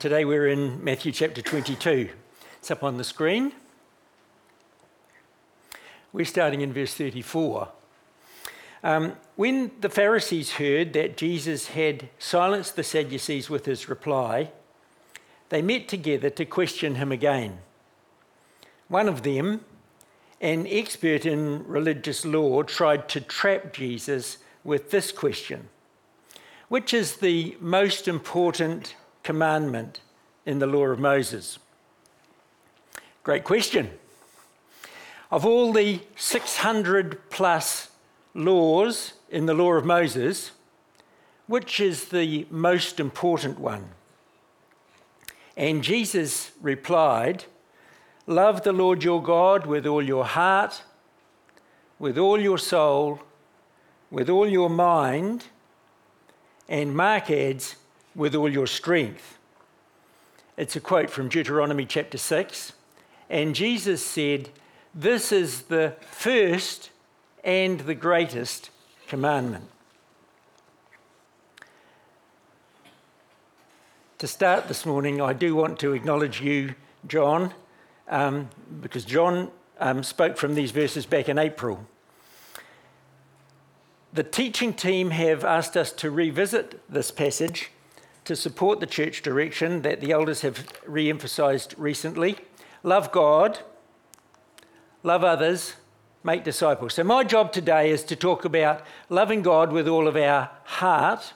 Today we're in Matthew chapter 22. It's up on the screen. We're starting in verse 34. When the Pharisees heard that Jesus had silenced the Sadducees with his reply, they met together to question him again. One of them, an expert in religious law, tried to trap Jesus with this question: which is the most important commandment in the law of Moses? Great question. Of all the 600 plus laws in the law of Moses, which is the most important one? And Jesus replied, love the Lord your God with all your heart, with all your soul, with all your mind, and Mark adds, with all your strength. It's a quote from Deuteronomy chapter 6. And Jesus said, this is the first and the greatest commandment. To start this morning, I do want to acknowledge you, John, because John spoke from these verses back in April. The teaching team have asked us to revisit this passage to support the church direction that the elders have re-emphasised recently. Love God, love others, make disciples. So my job today is to talk about loving God with all of our heart.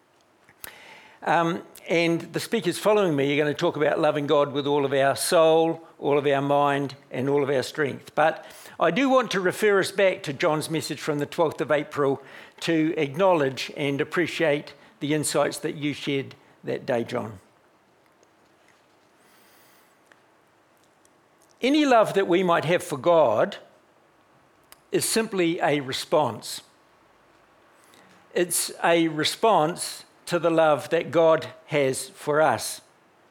And the speakers following me are going to talk about loving God with all of our soul, all of our mind, and all of our strength. But I do want to refer us back to John's message from the 12th of April to acknowledge and appreciate the insights that you shared that day, John. Any love that we might have for God is simply a response. It's a response to the love that God has for us.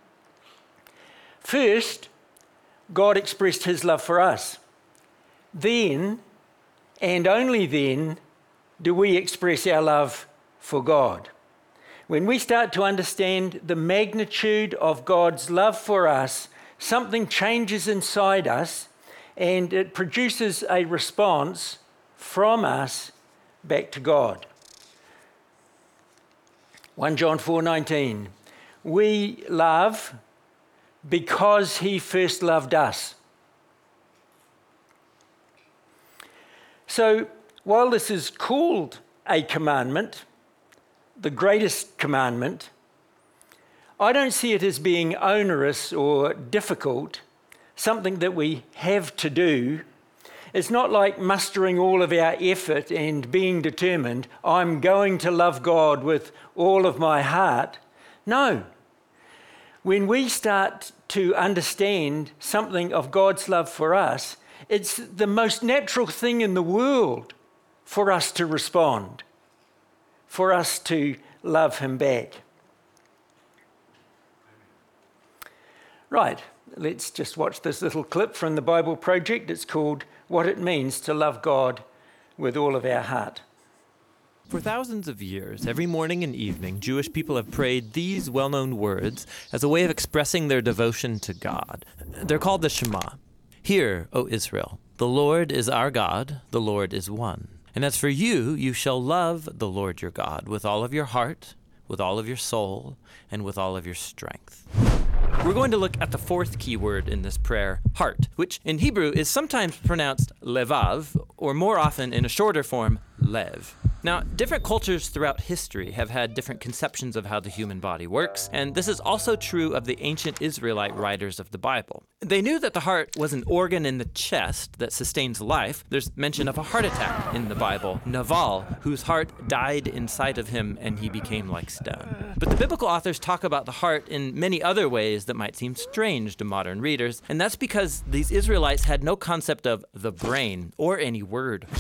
First, God expressed his love for us. Then, and only then, do we express our love for God. When we start to understand the magnitude of God's love for us, something changes inside us and it produces a response from us back to God. 1 John 4:19, we love because he first loved us. So while this is called a commandment, the greatest commandment, I don't see it as being onerous or difficult, something that we have to do. It's not like mustering all of our effort and being determined, I'm going to love God with all of my heart. No. When we start to understand something of God's love for us, it's the most natural thing in the world for us to respond, for us to love him back. Right, let's just watch this little clip from the Bible Project. It's called What It Means to Love God with All of Our Heart. For thousands of years, every morning and evening, Jewish people have prayed these well-known words as a way of expressing their devotion to God. They're called the Shema. Hear, O Israel, the Lord is our God, the Lord is one. And as for you, you shall love the Lord your God with all of your heart, with all of your soul, and with all of your strength. We're going to look at the fourth key word in this prayer, heart, which in Hebrew is sometimes pronounced levav, or more often in a shorter form, lev. Now, different cultures throughout history have had different conceptions of how the human body works, and this is also true of the ancient Israelite writers of the Bible. They knew that the heart was an organ in the chest that sustains life. There's mention of a heart attack in the Bible, Naval, whose heart died inside of him and he became like stone. But the biblical authors talk about the heart in many other ways that might seem strange to modern readers, and that's because these Israelites had no concept of the brain or any word for it.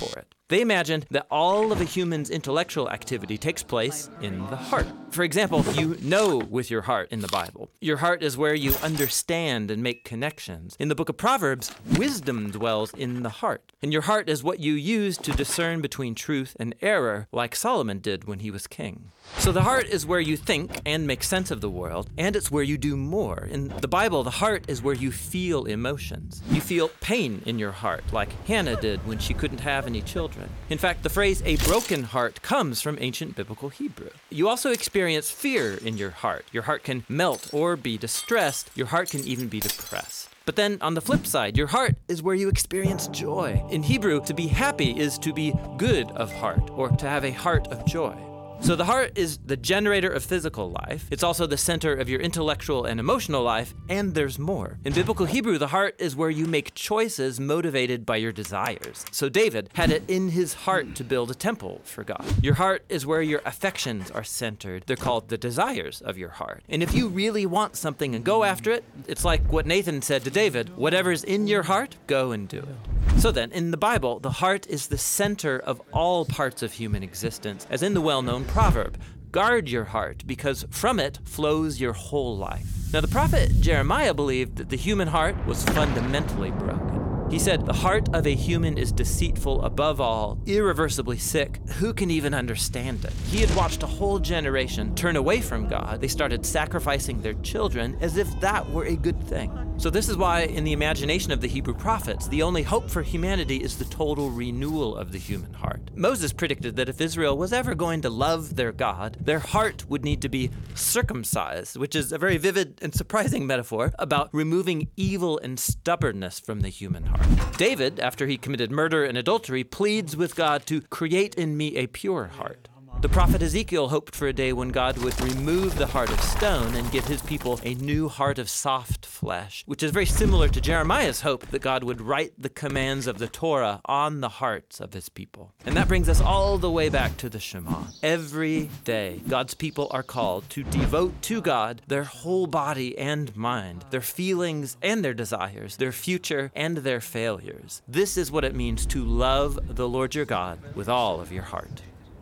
They imagined that all of a human's intellectual activity takes place in the heart. For example, you know with your heart in the Bible. Your heart is where you understand and make connections. In the book of Proverbs, wisdom dwells in the heart. And your heart is what you use to discern between truth and error, like Solomon did when he was king. So the heart is where you think and make sense of the world, and it's where you do more. In the Bible, the heart is where you feel emotions. You feel pain in your heart, like Hannah did when she couldn't have any children. In fact, the phrase "a broken heart" comes from ancient biblical Hebrew. You also experience fear in your heart. Your heart can melt or be distressed. Your heart can even be depressed. But then on the flip side, your heart is where you experience joy. In Hebrew, to be happy is to be good of heart, or to have a heart of joy. So the heart is the generator of physical life. It's also the center of your intellectual and emotional life, and there's more. In biblical Hebrew, the heart is where you make choices motivated by your desires. So David had it in his heart to build a temple for God. Your heart is where your affections are centered. They're called the desires of your heart. And if you really want something and go after it, it's like what Nathan said to David, whatever's in your heart, go and do it. So then, in the Bible, the heart is the center of all parts of human existence, as in the well-known proverb, "Guard your heart, because from it flows your whole life." Now, the prophet Jeremiah believed that the human heart was fundamentally broken. He said, "The heart of a human is deceitful above all, irreversibly sick. Who can even understand it?" He had watched a whole generation turn away from God. They started sacrificing their children as if that were a good thing. So this is why, in the imagination of the Hebrew prophets, the only hope for humanity is the total renewal of the human heart. Moses predicted that if Israel was ever going to love their God, their heart would need to be circumcised, which is a very vivid and surprising metaphor about removing evil and stubbornness from the human heart. David, after he committed murder and adultery, pleads with God to create in me a pure heart. The prophet Ezekiel hoped for a day when God would remove the heart of stone and give his people a new heart of soft flesh, which is very similar to Jeremiah's hope that God would write the commands of the Torah on the hearts of his people. And that brings us all the way back to the Shema. Every day, God's people are called to devote to God their whole body and mind, their feelings and their desires, their future and their failures. This is what it means to love the Lord your God with all of your heart.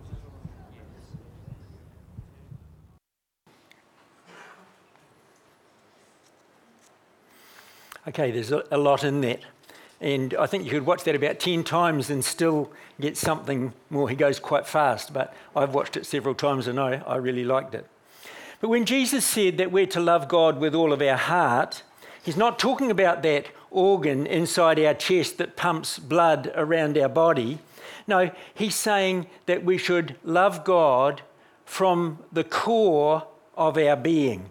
Okay, there's a lot in that. And I think you could watch that about 10 times and still get something more. He goes quite fast, but I've watched it several times and I really liked it. But when Jesus said that we're to love God with all of our heart, he's not talking about that organ inside our chest that pumps blood around our body. No, he's saying that we should love God from the core of our being.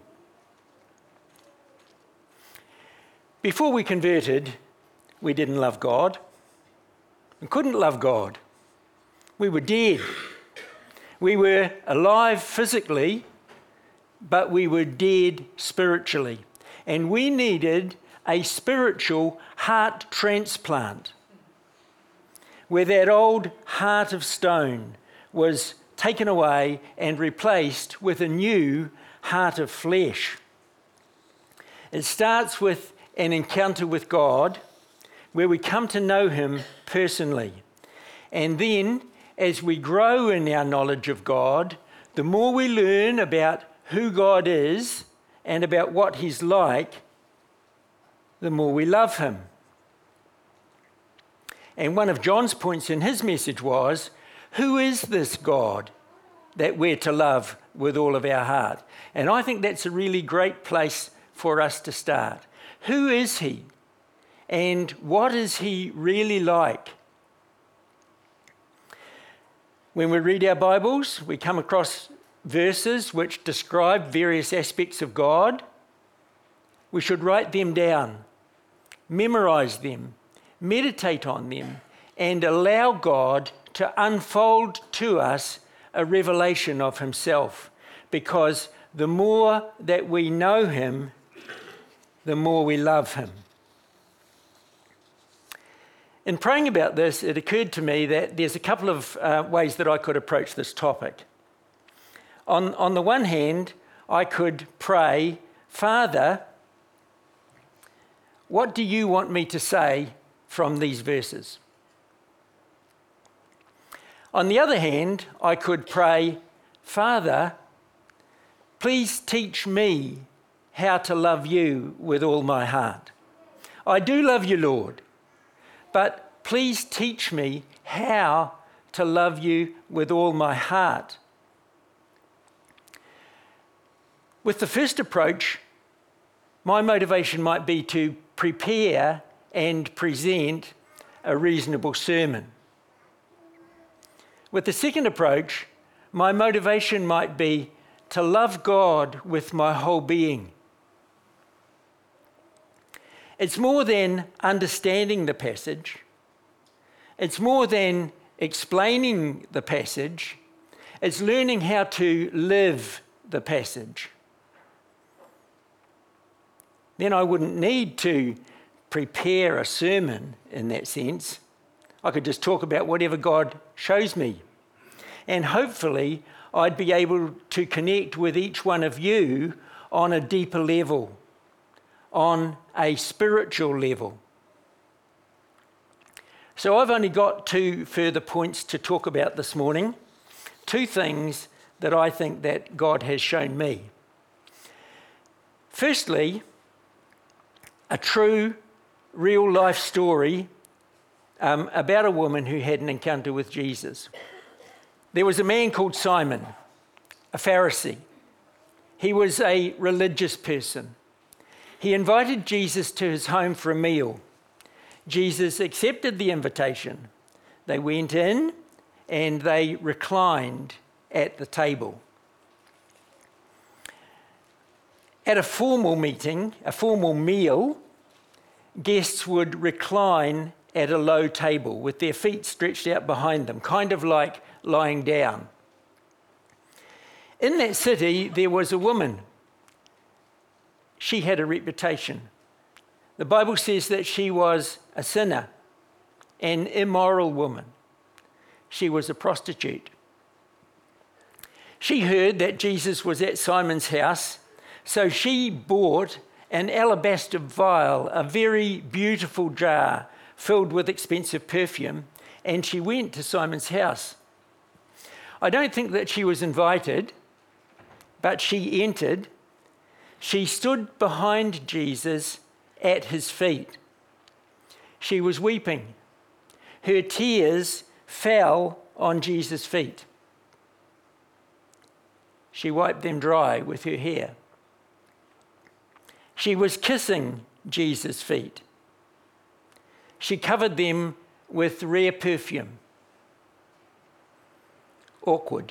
Before we converted, we didn't love God. We couldn't love God. We were dead. We were alive physically, but we were dead spiritually. And we needed a spiritual heart transplant, where that old heart of stone was taken away and replaced with a new heart of flesh. It starts with an encounter with God, where we come to know him personally. And then, as we grow in our knowledge of God, the more we learn about who God is and about what he's like, the more we love him. And one of John's points in his message was, who is this God that we're to love with all of our heart? And I think that's a really great place for us to start. Who is he? And what is he really like? When we read our Bibles, we come across verses which describe various aspects of God. We should write them down, memorize them, meditate on them, and allow God to unfold to us a revelation of himself. Because the more that we know him, the more we love him. In praying about this, it occurred to me that there's a couple of ways that I could approach this topic. On the one hand, I could pray, Father, what do you want me to say from these verses? On the other hand, I could pray, Father, please teach me how to love you with all my heart. I do love you, Lord, but please teach me how to love you with all my heart. With the first approach, my motivation might be to prepare and present a reasonable sermon. With the second approach, my motivation might be to love God with my whole being. It's more than understanding the passage. It's more than explaining the passage. It's learning how to live the passage. Then I wouldn't need to prepare a sermon in that sense. I could just talk about whatever God shows me. And hopefully I'd be able to connect with each one of you on a deeper level, on a spiritual level. So I've only got 2 further points to talk about this morning. 2 things that I think that God has shown me. Firstly, a true, real-life story about a woman who had an encounter with Jesus. There was a man called Simon, a Pharisee. He was a religious person. He invited Jesus to his home for a meal. Jesus accepted the invitation. They went in and they reclined at the table. At a formal meeting, a formal meal, guests would recline at a low table with their feet stretched out behind them, kind of like lying down. In that city, there was a woman. She had a reputation. The Bible says that she was a sinner, an immoral woman. She was a prostitute. She heard that Jesus was at Simon's house, so she bought an alabaster vial, a very beautiful jar filled with expensive perfume, and she went to Simon's house. I don't think that she was invited, but she entered. She stood behind Jesus at his feet. She was weeping. Her tears fell on Jesus' feet. She wiped them dry with her hair. She was kissing Jesus' feet. She covered them with rare perfume. Awkward.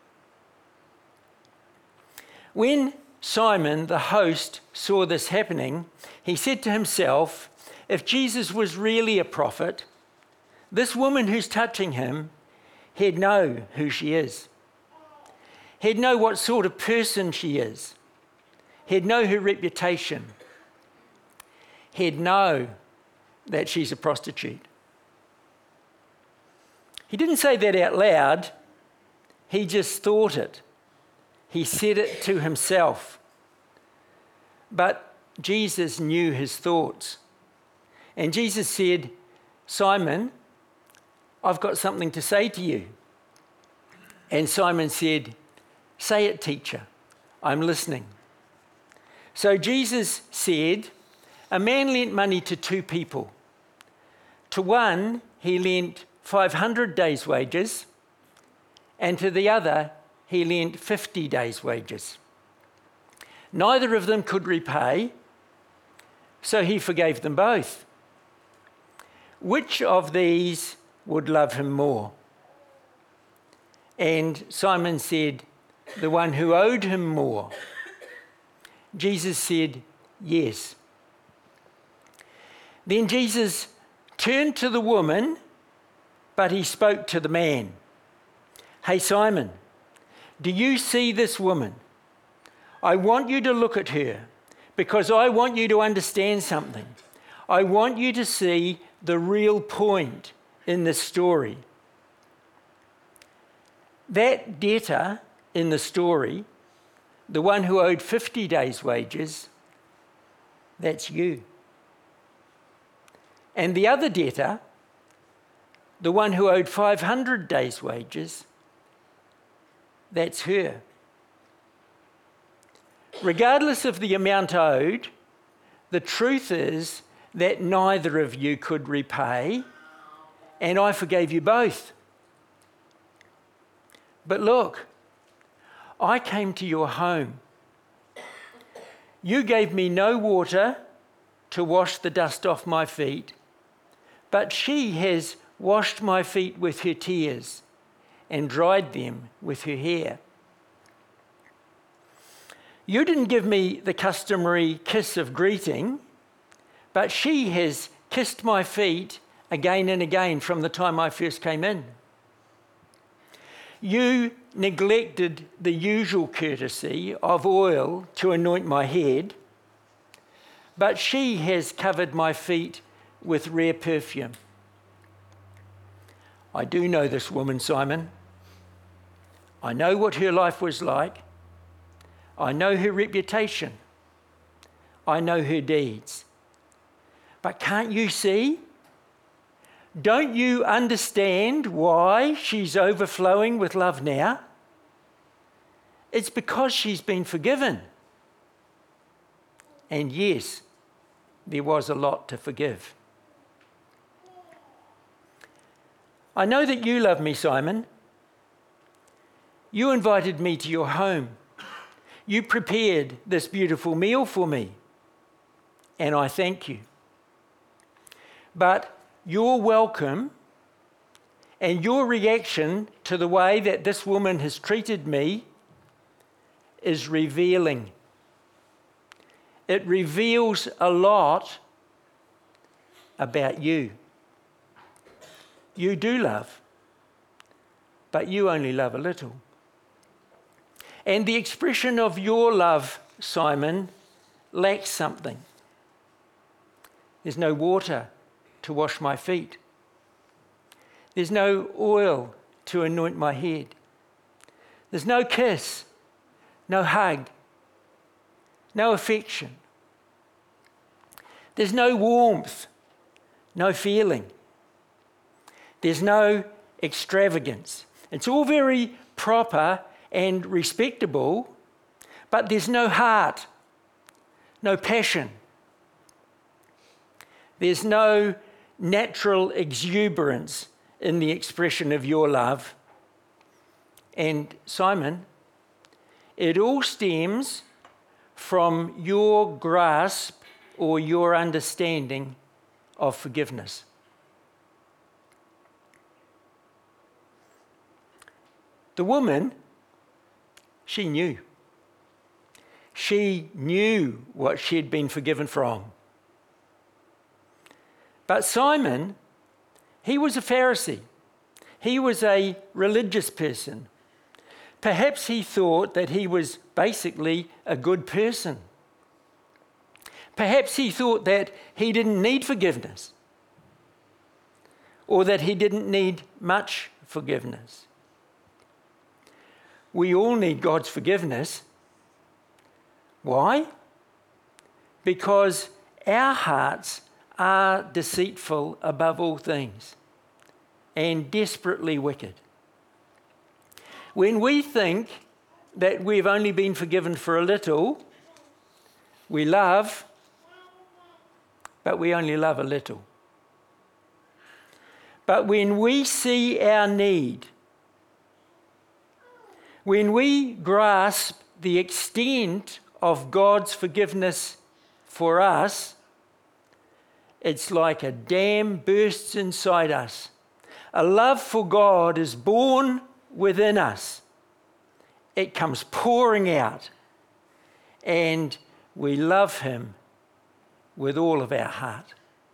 When Simon, the host, saw this happening, he said to himself, if Jesus was really a prophet, this woman who's touching him, he'd know who she is. He'd know what sort of person she is. He'd know her reputation. He'd know that she's a prostitute. He didn't say that out loud. He just thought it. He said it to himself. But Jesus knew his thoughts. And Jesus said, Simon, I've got something to say to you. And Simon said, say it, teacher. I'm listening. So Jesus said, a man lent money to 2 people. To one, he lent 500 days' wages, and to the other, he lent 50 days' wages. Neither of them could repay, so he forgave them both. Which of these would love him more? And Simon said, the one who owed him more. Jesus said, yes. Then Jesus turned to the woman, but he spoke to the man. Hey, Simon, do you see this woman? I want you to look at her because I want you to understand something. I want you to see the real point in this story. That debtor in the story, the one who owed 50 days' wages, that's you. And the other debtor, the one who owed 500 days' wages, that's her. Regardless of the amount owed, the truth is that neither of you could repay, and I forgave you both. But look, I came to your home. You gave me no water to wash the dust off my feet, but she has washed my feet with her tears and dried them with her hair. You didn't give me the customary kiss of greeting, but she has kissed my feet again and again from the time I first came in. You neglected the usual courtesy of oil to anoint my head, but she has covered my feet with rare perfume. I do know this woman, Simon. I know what her life was like. I know her reputation. I know her deeds. But can't you see? Don't you understand why she's overflowing with love now? It's because she's been forgiven. And yes, there was a lot to forgive. I know that you love me, Simon. You invited me to your home. You prepared this beautiful meal for me, and I thank you. But your welcome and your reaction to the way that this woman has treated me is revealing. It reveals a lot about you. You do love, but you only love a little. And the expression of your love, Simon, lacks something. There's no water to wash my feet. There's no oil to anoint my head. There's no kiss, no hug, no affection. There's no warmth, no feeling. There's no extravagance. It's all very proper and respectable, but there's no heart, no passion. There's no natural exuberance in the expression of your love. And Simon, it all stems from your grasp or your understanding of forgiveness. The woman, she knew. She knew what she had been forgiven from. But Simon, he was a Pharisee. He was a religious person. Perhaps he thought that he was basically a good person. Perhaps he thought that he didn't need forgiveness, or that he didn't need much forgiveness. We all need God's forgiveness. Why? Because our hearts are deceitful above all things and desperately wicked. When we think that we've only been forgiven for a little, we love, but we only love a little. But when we see our need, when we grasp the extent of God's forgiveness for us, it's like a dam bursts inside us. A love for God is born within us. It comes pouring out, and we love Him with all of our heart.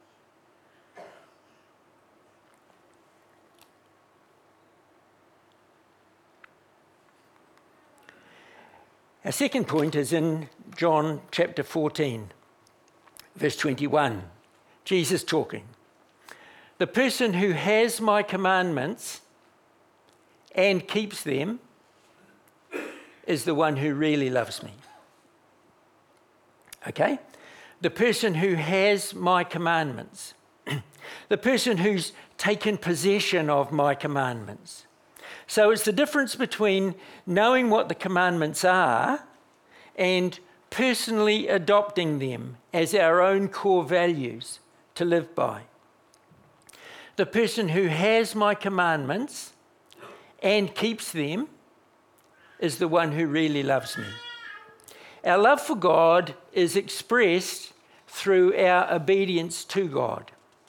Our second point is in John chapter 14, verse 21. Jesus talking. The person who has my commandments and keeps them is the one who really loves me. Okay? The person who has my commandments. The person who's taken possession of my commandments. So it's the difference between knowing what the commandments are and personally adopting them as our own core values to live by. The person who has my commandments and keeps them is the one who really loves me. Our love for God is expressed through our obedience to God.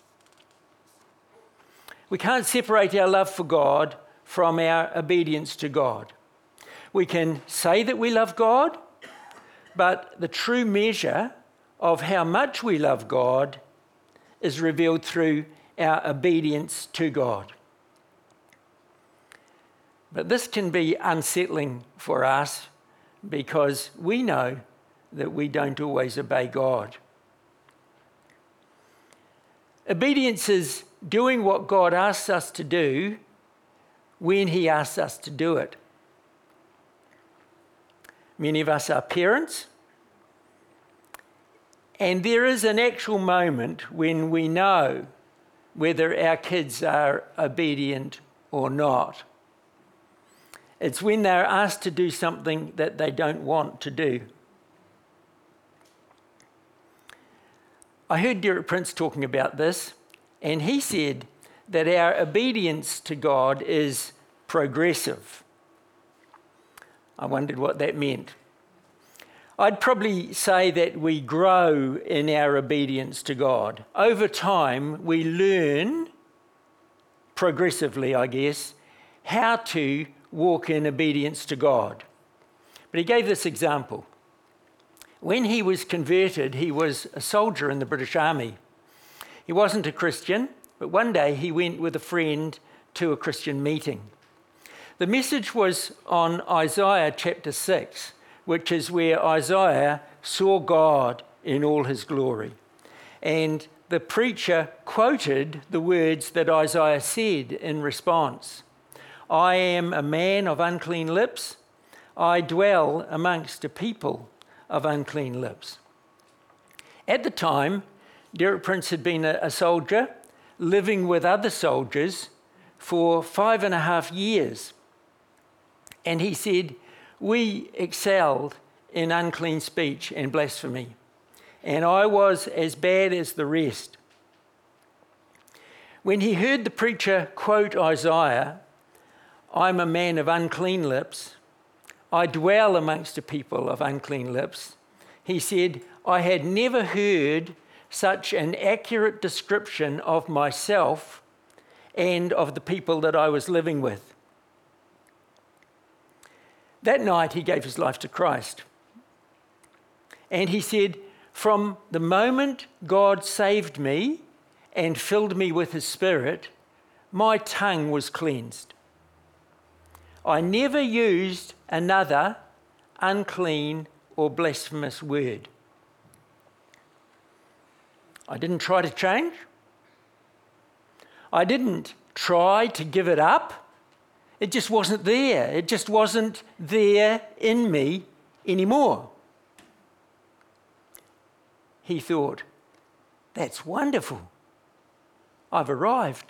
We can't separate our love for God from our obedience to God. We can say that we love God, but the true measure of how much we love God is revealed through our obedience to God. But this can be unsettling for us because we know that we don't always obey God. Obedience is doing what God asks us to do when He asks us to do it. Many of us are parents, and there is an actual moment when we know whether our kids are obedient or not. It's when they're asked to do something that they don't want to do. I heard Derek Prince talking about this, and he said that our obedience to God is progressive. I wondered what that meant. I'd probably say that we grow in our obedience to God. Over time, we learn, progressively, I guess, how to walk in obedience to God. But he gave this example. When he was converted, he was a soldier in the British Army. He wasn't a Christian, but one day he went with a friend to a Christian meeting. The message was on Isaiah chapter 6, which is where Isaiah saw God in all his glory. And the preacher quoted the words that Isaiah said in response. I am a man of unclean lips. I dwell amongst a people of unclean lips. At the time, Derek Prince had been a soldier living with other soldiers for 5.5 years. And he said, we excelled in unclean speech and blasphemy, and I was as bad as the rest. When he heard the preacher quote Isaiah, I'm a man of unclean lips, I dwell amongst a people of unclean lips, he said, I had never heard such an accurate description of myself and of the people that I was living with. That night he gave his life to Christ. And he said, from the moment God saved me and filled me with his Spirit, my tongue was cleansed. I never used another unclean or blasphemous word. I didn't try to change. I didn't try to give it up. It just wasn't there. It just wasn't there in me anymore. He thought, that's wonderful. I've arrived.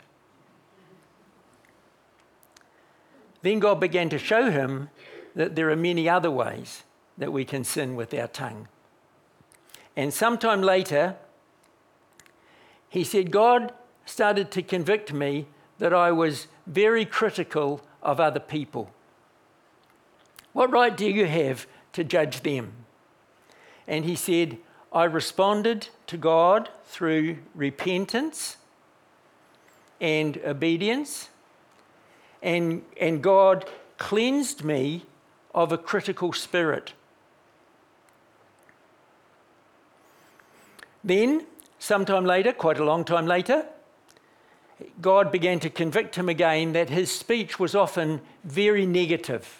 Then God began to show him that there are many other ways that we can sin with our tongue. And sometime later, he said, God started to convict me that I was very critical of other people. What right do you have to judge them? And he said, I responded to God through repentance and obedience, and God cleansed me of a critical spirit. Then, sometime later, quite a long time later, God began to convict him again that his speech was often very negative.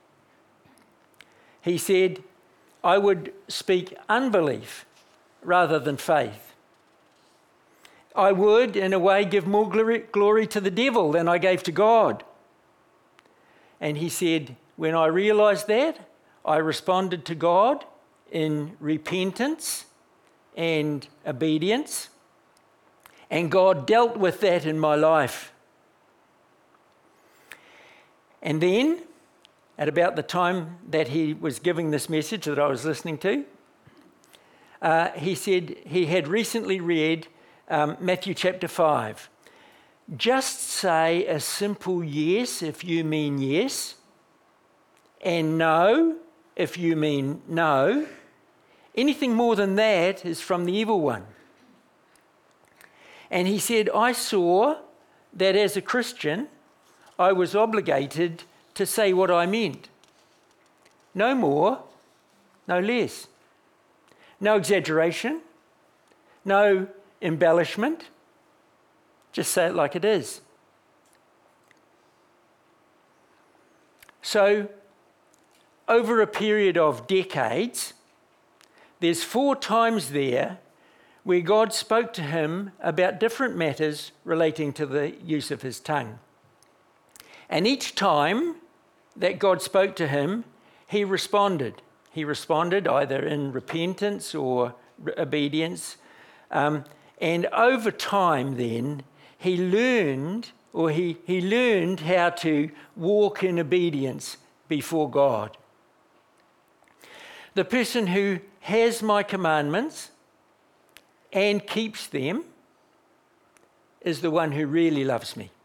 He said, I would speak unbelief rather than faith. I would, in a way, give more glory to the devil than I gave to God. And he said, when I realized that, I responded to God in repentance and obedience. And God dealt with that in my life. And then, at about the time that he was giving this message that I was listening to, he said he had recently read Matthew chapter 5. Just say a simple yes if you mean yes, and no if you mean no. Anything more than that is from the evil one. And he said, I saw that as a Christian, I was obligated to say what I meant. No more, no less. No exaggeration, no embellishment. Just say it like it is. So, over a period of decades, there's 4 times there where God spoke to him about different matters relating to the use of his tongue. And each time that God spoke to him, he responded. He responded either in repentance or obedience. And over time then, he learned how to walk in obedience before God. The person who has my commandments and keeps them is the one who really loves me.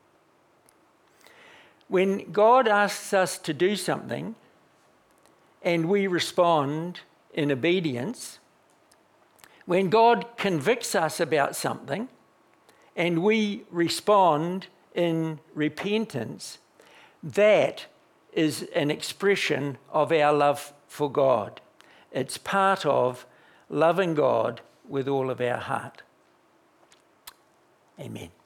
When God asks us to do something and we respond in obedience, when God convicts us about something and we respond in repentance, that is an expression of our love for God. It's part of loving God with all of our heart. Amen.